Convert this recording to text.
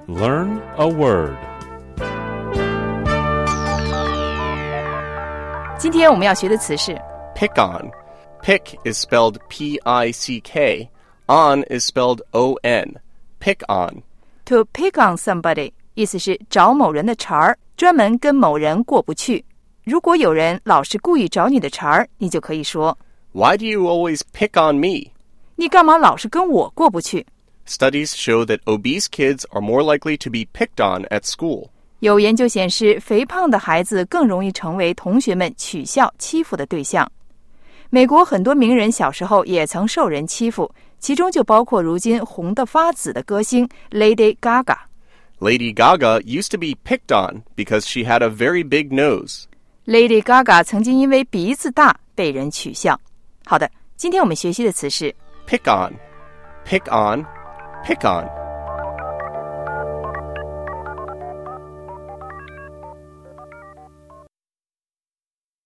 Learn a word. 今天我们要学的词是 Pick on. Pick is spelled P-I-C-K. On is spelled O-N. Pick on. to pick on somebody， 意思是找某人的茬儿，专门跟某人过不去。如果有人老是故意找你的茬儿，你就可以说 Why do you always pick on me? 你干嘛老是跟我过不去？ Studies show that obese kids are more likely to be picked on at school. 有研究显示，肥胖的孩子更容易成为同学们取笑欺负的对象。美国很多名人小时候也曾受人欺负，其中就包括如今红得发紫的歌星 Lady Gaga。 Lady Gaga used to be picked on because she had a very big nose. Lady Gaga 曾经因为鼻子大被人取笑。好的，今天我们学习的词是 Pick on. Pick on. Pick on.